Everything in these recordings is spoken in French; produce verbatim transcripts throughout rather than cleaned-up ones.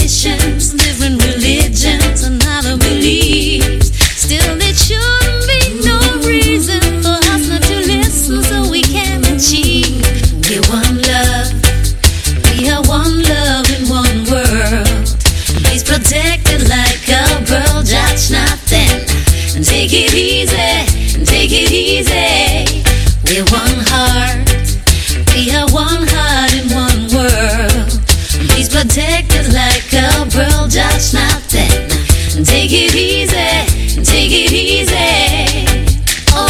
traditions, different religions, and other beliefs. Still, there shouldn't be no reason for us not to listen so we can achieve. We're one love, we are one love in one world. Please protect it like a pearl, judge nothing. And take it easy, take it easy. We're one heart, we are one heart in one world. Please protect it like a pearl, judge nothing. And take it easy, take it easy. Oh,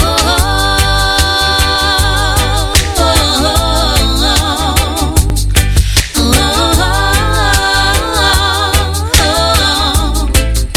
oh, oh, oh, oh.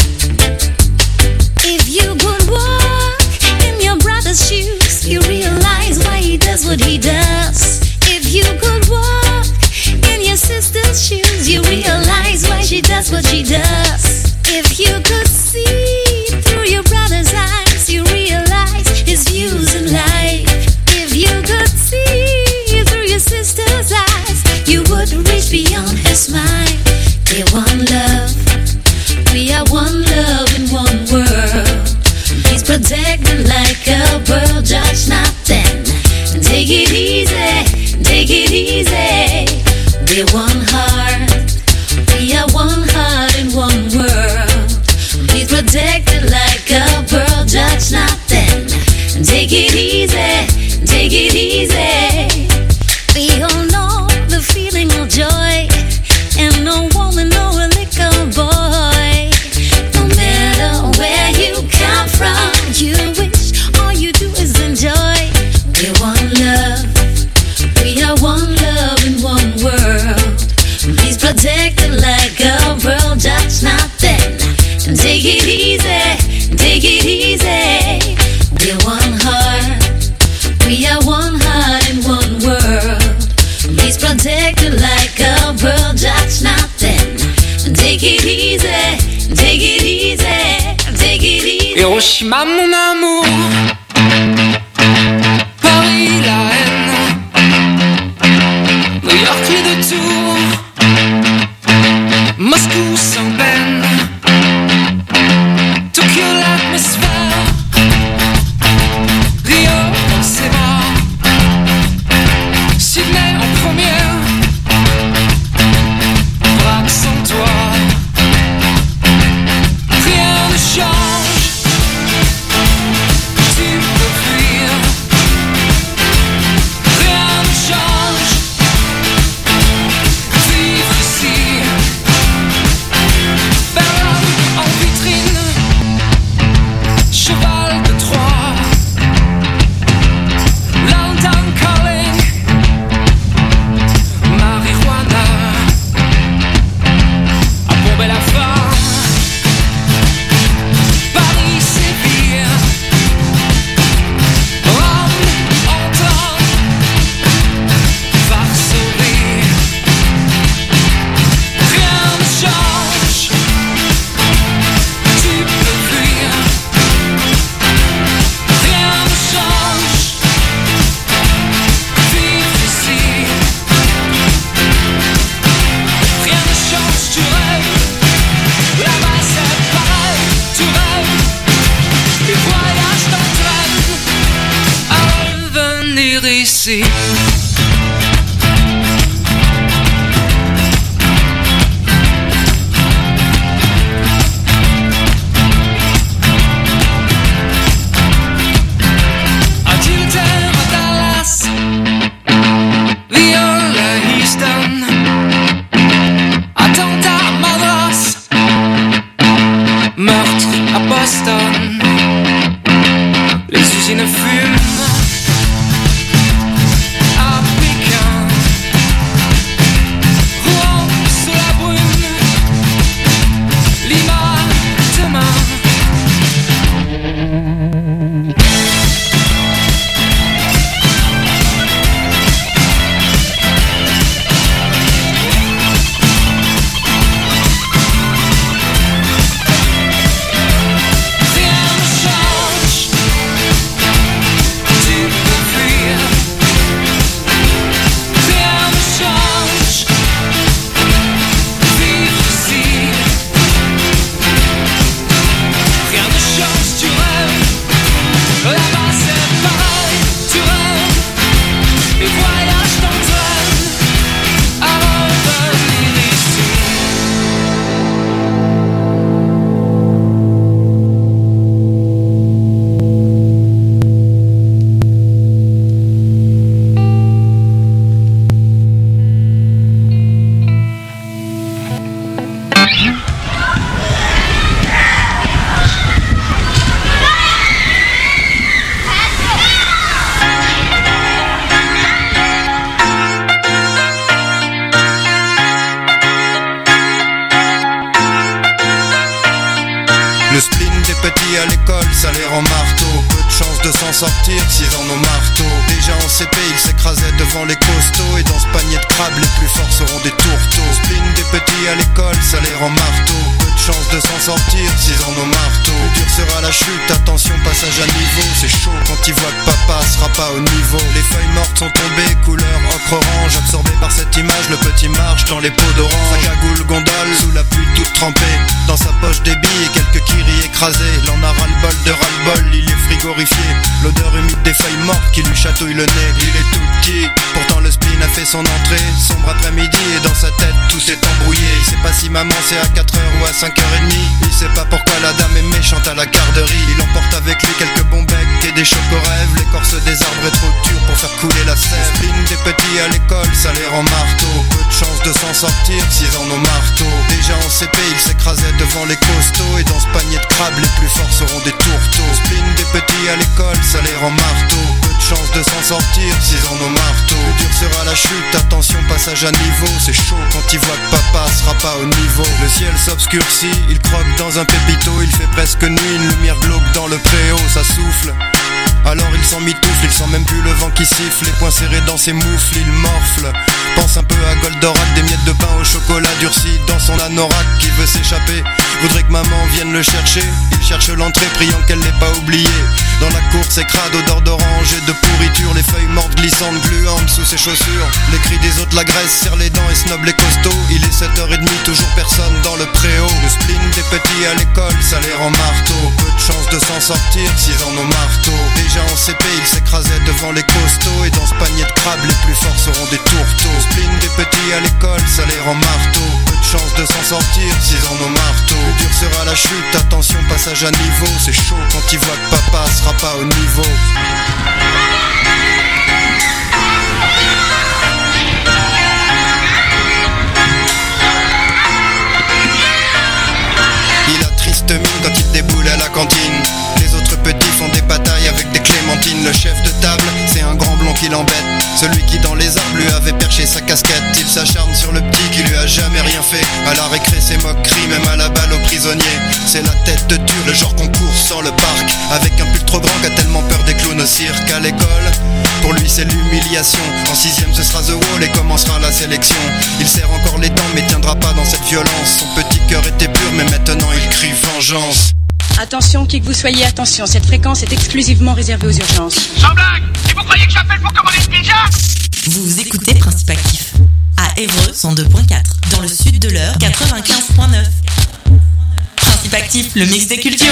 If you could walk in your brother's shoes, you realize why he does what he does. If you could walk in your sister's shoes, you realize why she does what she does. If you could see through your brother's eyes, you realize his views in life. If you could see through your sister's eyes, you would reach beyond his mind. We're one love, we are one love in one world. Please protect it like a pearl, judge nothing. And take it easy, take it easy. We're one heart, we are one heart in one world. Please protect it like a pearl, judge nothing. And take it easy, take it easy. We all know the feeling of joy, and no woman, no liquor boy. No matter where you come from, you wish all you do is enjoy. We're one love, we are one love in one world. Please protect it like a pearl, judge nothing. And take it easy, take it easy. We're one heart, we are one heart in one world. Please protect it like a pearl, judge nothing. And take it easy, take it easy, take it easy. Hiroshima mon amour, Paris la haine, New York les deux tours, Moscou sans peine, Tokyo l'atmosphère, Rio dans ses bras, Sydney en première, Prague sans toi. Rien ne change, tu peux fuir. Rien ne change, vivre ici. Berlin en vitrine, cheval de Troie, London calling, marijuana, à bomber la femme, Paris, Séville, Rome, Anton, Varsovie. Rien ne change, tu peux fuir. Rien ne change, vivre ici. Rien ne change, tu rêves. Là-bas c'est pareil, tu rêves. Les voyages t'entraînent à revenir ici. Adultère à Dallas, viol à Houston, attentat à Madras, meurtre à Boston, les usines fument à Pékin, Rouen sous la brune, Lima demain. Rien ça les rend marteaux. Peu de chance de s'en sortir s'ils en ont marteau. Déjà en C P ils s'écrasaient devant les costauds. Et dans ce panier de crabes les plus forts seront des tourteaux. Spleen des petits à l'école, ça les rend marteaux. Peu de chance de s'en sortir s'ils en ont marteau. Plus dur sera la chute, attention passage à niveau. C'est chaud quand ils voient que papa sera pas au niveau. Les feuilles mortes sont tombées, couleur ocre orange. Absorbé par cette image, le petit marche dans les pots d'orange. Sa cagoule gondole, sous la pluie toute trempée. Dans sa poche des billes et quelques kiris écrasés. L'en a ras-le-bol de ras-le-bol, il est frigorifié. L'odeur humide des feuilles mortes qui lui chatouille le nez. Il est tout petit, pourtant le spleen a fait son entrée. Sombre après-midi et dans sa tête tout s'est embrouillé. Il sait pas si maman c'est à quatre heures ou à cinq heures trente. Il sait pas pourquoi la dame est méchante à la garderie. Il emporte avec lui quelques bons becs et des chocorèves. L'écorce des arbres est trop dure pour faire couler la sève. Le spleen des petits à l'école, ça les rend marteau. Peu de chance de s'en sortir s'ils en ont marteau. Déjà en C P ils s'écrasaient devant les costauds. Et dans ce panier de crabes les plus forts seront des tourteaux. Le spleen des petits à l'école, ça les rend marteau. Peu de chance de s'en sortir s'ils en ont marteau. Plus dur sera la chute, attention passage à niveau. C'est chaud quand ils voient que papa sera pas au niveau. Le ciel s'obscurcit, il croque dans un pépito. Il fait presque nuit, une lumière glauque dans le préau. Ça souffle, alors il s'en mitoufle, il sent même plus le vent qui siffle. Les poings serrés dans ses moufles, il morfle. Pense un peu à Goldorak, des miettes de pain au chocolat durci dans son anorak. Qui veut s'échapper, voudrait que maman vienne le chercher. Il cherche l'entrée, priant qu'elle l'ait pas oublié. Dans la cour c'est crade, odeur d'orange et de pourriture. Les feuilles mortes glissantes, gluantes sous ses chaussures. Les cris des autres l'agressent, serre les dents et snob les costauds. Il est sept heures trente, toujours personne dans le préau. Le spleen des petits à l'école, ça les rend marteau. Peu de chance de s'en sortir s'ils en ont marteau. Déjà en C P ils s'écrasaient devant les costauds. Et dans ce panier de crabes les plus forts seront des tourteaux. Le spleen des petits à l'école, ça les rend marteau. Peu de chance de s'en sortir s'ils en ont marteau. Plus dur sera la chute, attention passage à niveau. C'est chaud quand ils voient que papa sera pas au niveau. Il a triste mine quand il déboule à la cantine. Les autres petits font des batailles avec des clémentines. Le chef de table, c'est un grand blond qui l'embête. Celui qui dans les arbres lui avait perché sa casquette. Il s'acharne sur le petit qui lui a jamais rien fait. À la récré c'est moquerie, même à la balle aux prisonniers. C'est la tête de dure, le genre qu'on court sans le parc. Avec un pull trop grand qu'a tellement peur des clowns au cirque. À l'école, pour lui c'est l'humiliation. En sixième ce sera The Wall et commencera la sélection. Il serre encore les dents mais tiendra pas dans cette violence. Son petit cœur était pur mais maintenant il crie vengeance. Attention, qui que vous soyez, attention, cette fréquence est exclusivement réservée aux urgences. Sans blague! Et vous croyez que j'appelle pour commander une pizza? Vous écoutez Principe Actif à Évreux cent deux point quatre, dans le sud de l'Eure quatre-vingt-quinze point neuf. Principe Actif, le mix des cultures.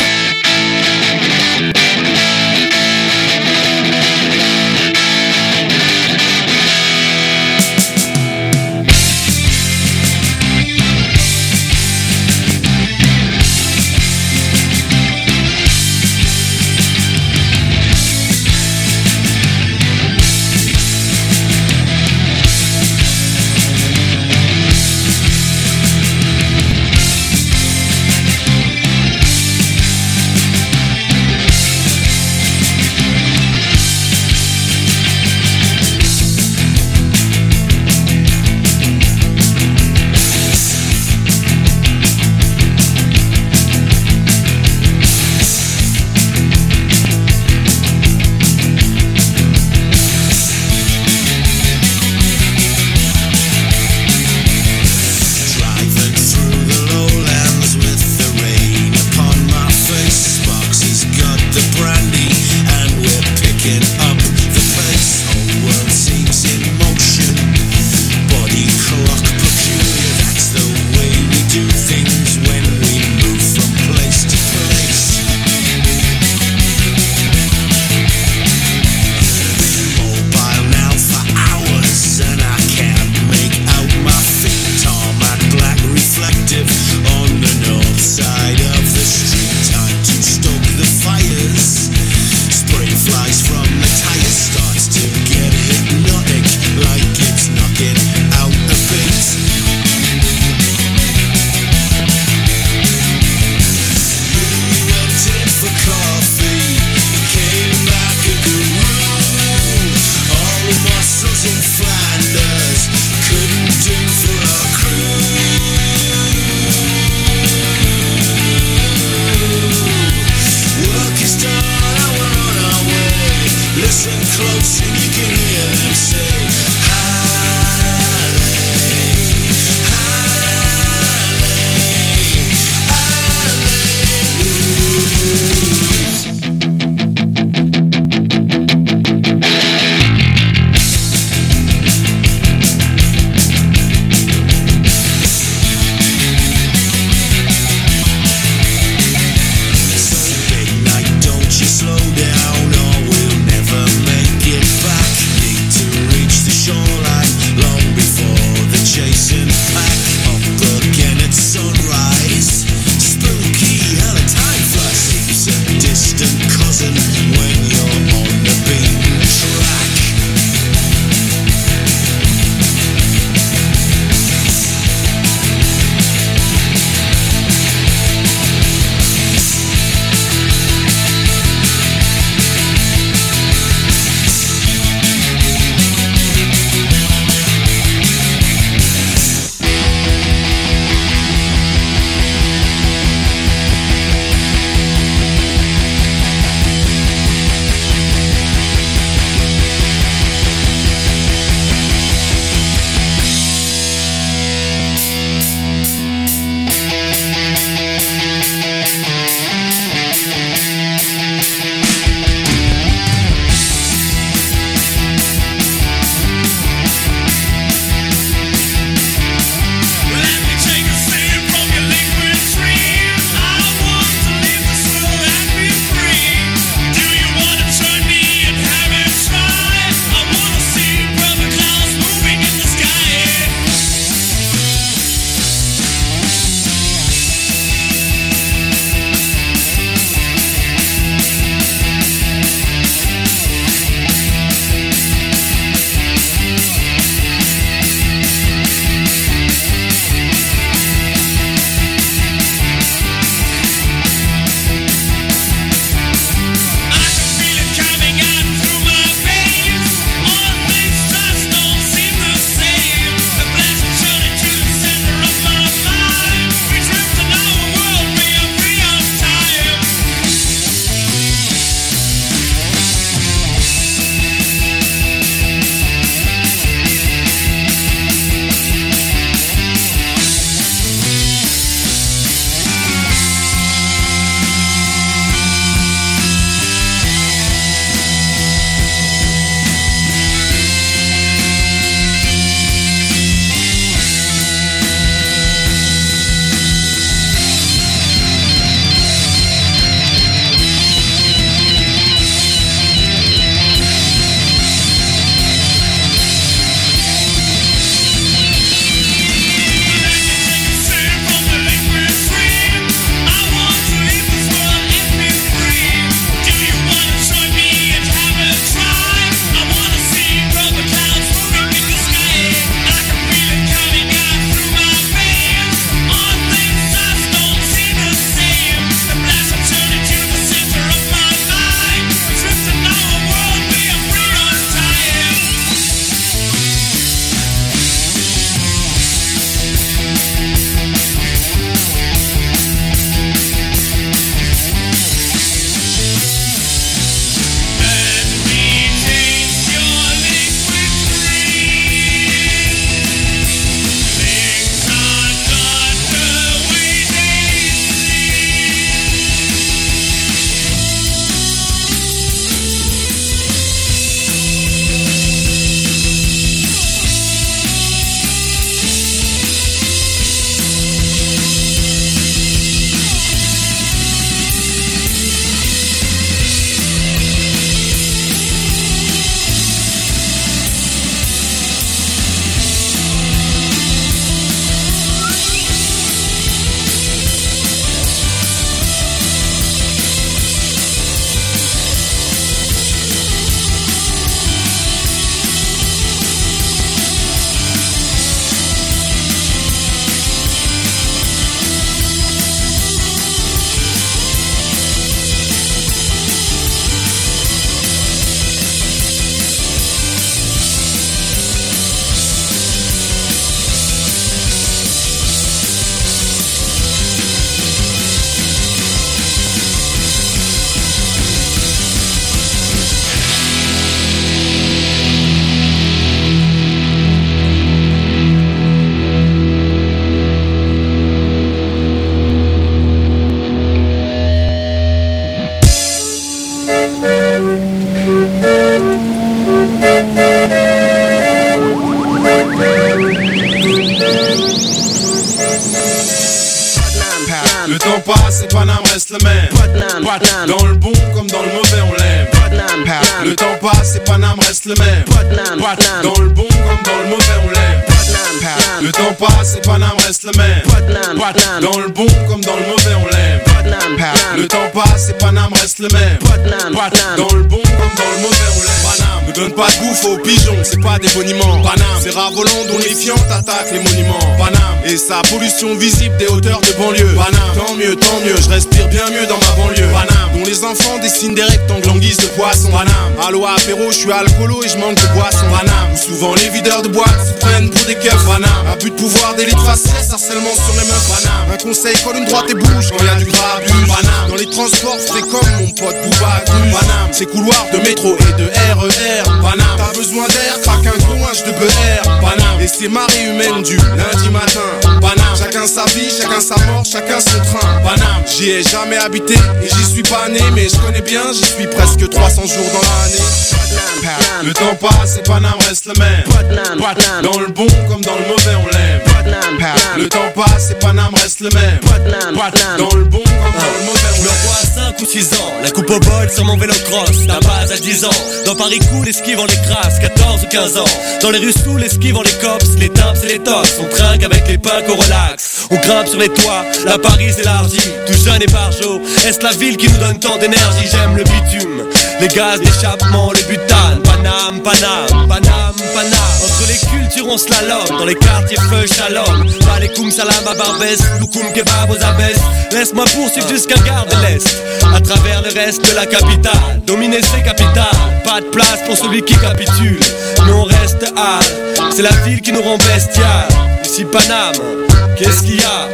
Le temps passe et Paname reste le même. Dans le bon comme dans le mauvais on l'aime. Le temps passe et Paname reste le même. Dans le bon comme dans le mauvais on l'aime. Le temps passe et Paname reste le même. Dans le bon comme dans le mauvais on l'aime. Le temps passe et Paname reste le même. Dans le bon comme dans le mauvais on l'aime. Paname ne donne pas de bouffe aux pigeons, c'est pas des boniments. Paname, c'est rats volants dont les fientes attaquent les monuments. Paname, et sa pollution visible des hauteurs de banlieue. Paname, tant mieux, tant mieux, je respire bien mieux dans ma banlieue. Paname, dont les enfants dessinent des rectangles en guise de poisson. Paname, allo apéro, je suis alcoolo et je manque de boisson. Paname, où souvent les videurs de boîtes se prennent pour des keufs. Paname, abus de pouvoir, d'élite faciès, harcèlement sur les meufs. Paname, un conseil, colle une droite et bouge quand y a du grabuge. Paname, dans les transports, c'est comme mon pote Bouba. Paname, c'est couloirs de métro et de R E R. Paname, t'as besoin d'air, craque un gros H de B R. Paname, et c'est marée humaine du lundi matin. Paname, chacun sa vie, chacun sa mort, chacun son train. Paname, j'y ai jamais habité et j'y suis pas né, mais je connais bien, j'y suis presque trois cents jours dans l'année. Le temps passe et Paname reste le même. Dans le bon comme dans le mauvais on l'aime. Le temps passe et Paname reste le même. Dans le bon comme dans le mauvais on l'aime. Je me revois à cinq ou six ans, la coupe au bol sur mon vélo cross. La base à dix ans, dans Paris cool, esquive on les crasse, quatorze ou quinze ans. Dans les rues sous, l'esquive on les cops, les timps et les tops. On trinque avec les punks, on relaxe. On grimpe sur les toits, la Paris s'élargit. Tout jeune et barjot, est-ce la ville qui nous donne tant d'énergie? J'aime le bitume, les gaz d'échappement, le butane. Paname, Paname, Paname, Paname. Entre les cultures on slalom, dans les quartiers feu shalom. Malekoum salam à Barbès, loukoum kebab aux abesses. Laisse-moi poursuivre jusqu'à Gare de l'Est, à travers le reste de la capitale. Dominer ses capitales, pas de place pour celui qui capitule. Mais on reste hâle, c'est la ville qui nous rend bestial. Ici Paname, qu'est-ce qu'il y a?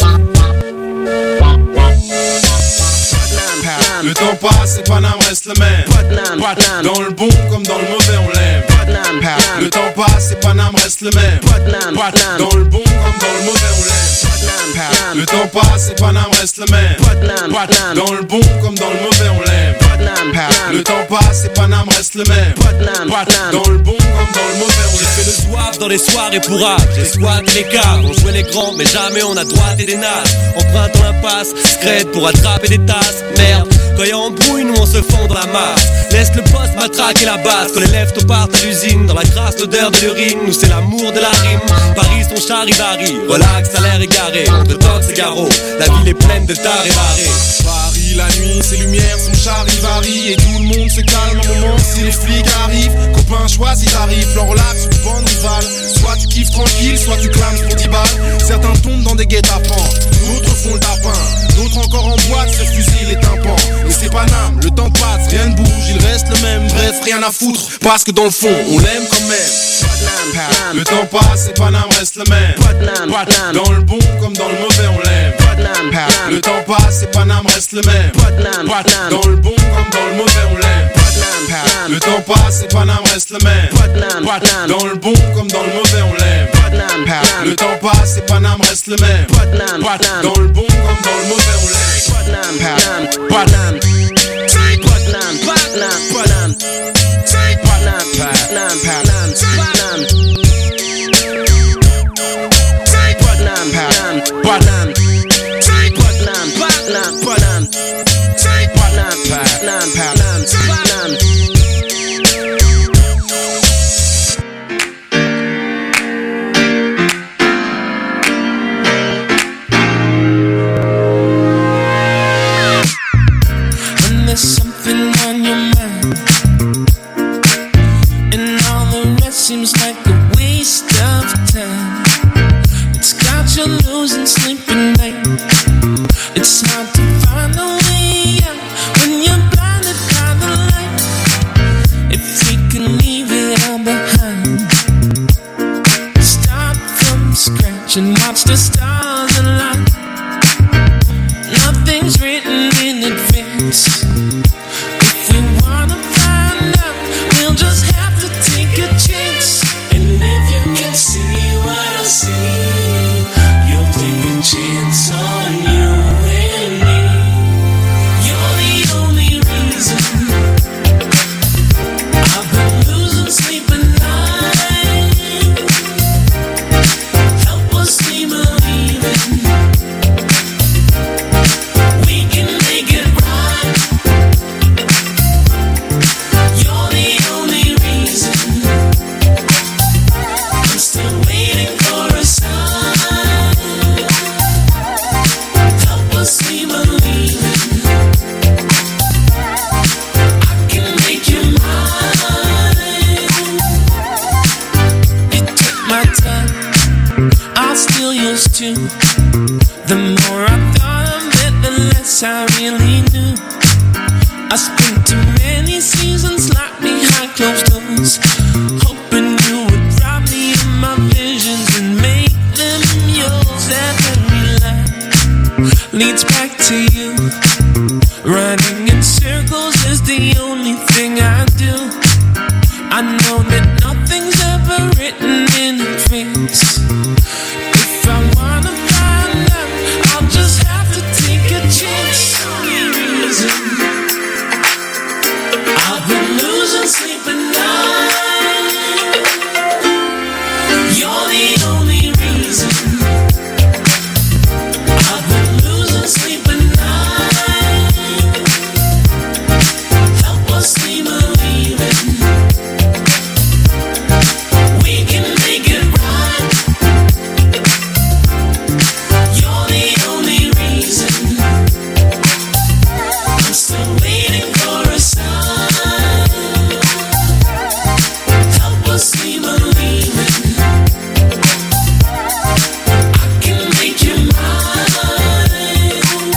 Le temps passe et Paname reste le même. Dans le bon comme dans le mauvais on l'aime. Le temps passe et Paname reste le même. Dans le bon comme dans le mauvais on l'aime. Le temps passe et Paname reste le même. Dans le bon comme dans le mauvais on l'aime. Le temps passe et Paname reste le même. Dans le bon comme dans le mauvais on l'aime. J'ai fait le soif dans les soirées pour rap. J'ai squatté les caves, on jouait les grands mais jamais on a droite et des nasses. Empruntant l'impasse, scred pour attraper des tasses. Merde, quand y'a embrouille, nous on se fond dans la masse. Laisse le poste matraquer la base. Quand les lèvres partent à l'usine, dans la crasse l'odeur de l'urine. Nous c'est l'amour de la rime. Paris son charivari, relax, à l'air égaré. Entre tox et garrot, la ville est pleine de tard et barré. Paris la nuit, ses lumières, son charivari. Et tout le monde se calme un moment si les flics arrivent. Copains choisis tarifs, leur relax ou bande rivale. Soit tu kiffes tranquille, soit tu clames pour dix balles. Certains tombent dans des guet-apens, d'autres font le tapin. D'autres encore en boîte se fusillent les tympans. Et c'est Paname, le temps passe, rien ne bouge, il reste le même. Bref, rien à foutre, parce que dans le fond, on l'aime quand même. Le temps passe et Paname reste le même. Dans le bon comme dans le mauvais on l'aime. Le temps passe et Paname reste le même. Dans le bon comme dans le mauvais on l'aime. Le temps passe et Paname reste le même. Dans le bon comme dans le mauvais on l'aime. Le temps passe et Paname reste le même. Dans le bon comme dans le mauvais on l'aime. Paname, Paname, Paname, Paname, Paname, When there's something on your mind and all the rest seems like a waste of time, it's got you losing sleep at night. It's hard to find a way out when you're blinded by the light. If we could leave it all behind, start from scratch and watch the stars align. Nothing's written in advance. If we wanna find out, we'll just have to take a chance. And if you can see what I see, you'll take a chance on you and me. You're the only reason I've been losing sleep at night. Helplessly believing less I really knew. I spent too many seasons locked behind closed doors, hoping you would drop me in my visions and make them yours. Every line leads back to you. Running in circles is the only thing I do. I know that nothing's ever written in advance. If I wanna find out, I'll just have to take a chance. Only reason I've been losing sleep at night. You're the only reason I've been losing sleep at night. Helplessly believing we can make it right. You're the only reason I'm still waiting for a sign. Helplessly believing I can make you mine.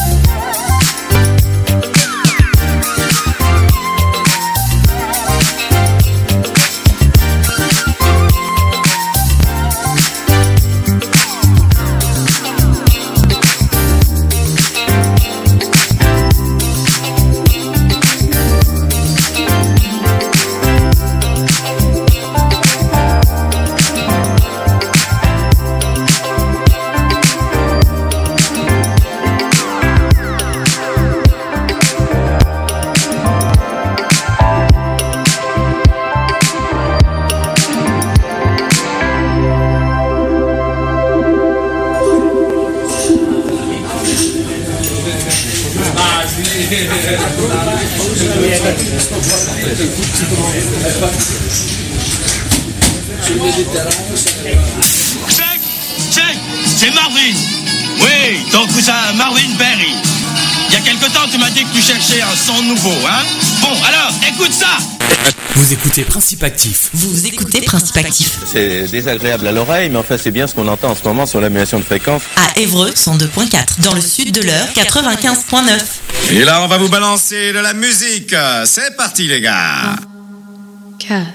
Check, check, c'est Marvin. Oui, ton cousin Marvin Berry. Il y a quelque temps, tu m'as dit que tu cherchais un son nouveau, hein? Bon, alors, écoute ça. Vous écoutez Principe Actif. Vous écoutez Principe Actif. C'est désagréable à l'oreille, mais enfin c'est bien ce qu'on entend en ce moment sur l'annulation de fréquence. À Évreux, cent deux point quatre. Dans le sud de l'Eure, quatre-vingt-quinze point neuf. Et là, on va vous balancer de la musique. C'est parti, les gars. quatre.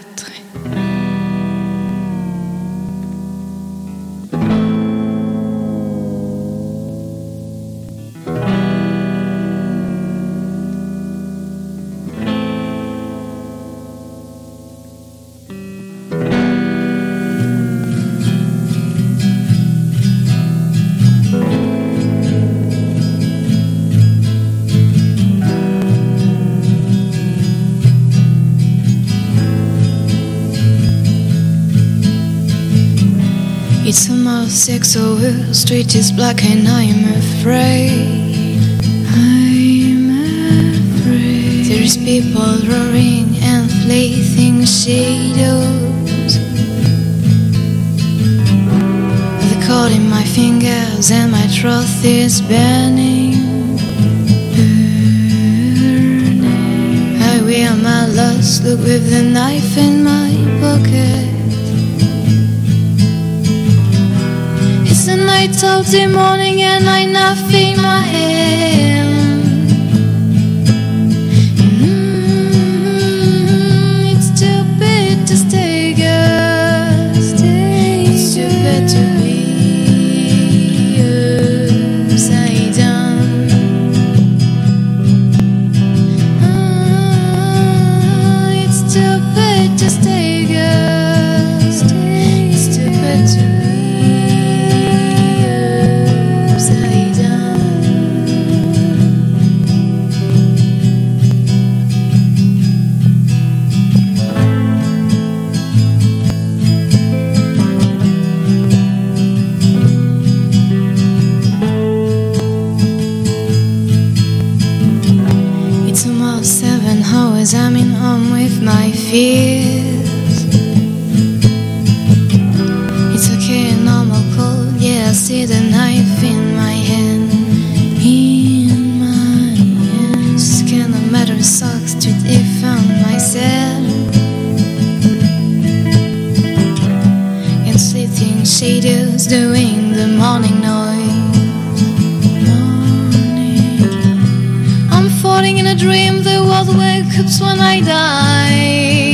It's almost six over, street is black and I'm afraid. I'm afraid. There's people roaring and fleeting shadows. The cold in my fingers and my throat is burning. Burning. I wear my last look with the knife in my pocket. It's the night of the morning and I nothing in my hand. Mm-hmm. It's stupid to stay, girl. Stay. It's stupid to be upside down. Ah, it's stupid to stay, girl. Stay. It's stupid to be. I'm in home with my fears. It's okay, normal cold. Yeah, I see the knife in my hand. In my hand. Just kind of matter sucks to defend myself. And sitting shadows doing the morning noise. Morning. dream the world wakes up when I die.